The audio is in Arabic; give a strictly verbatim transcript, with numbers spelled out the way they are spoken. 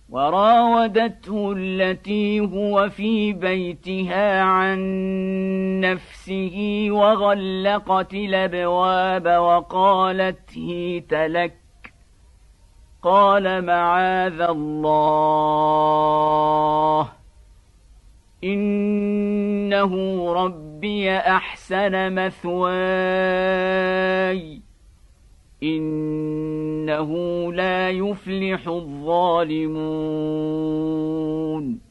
وراودته التي هو في بيتها عن نفسه وغلقت الأبواب وقالت هيت لك قال معاذ الله إنه ربي أحسن مثواي إنه لا يفلح الظالمون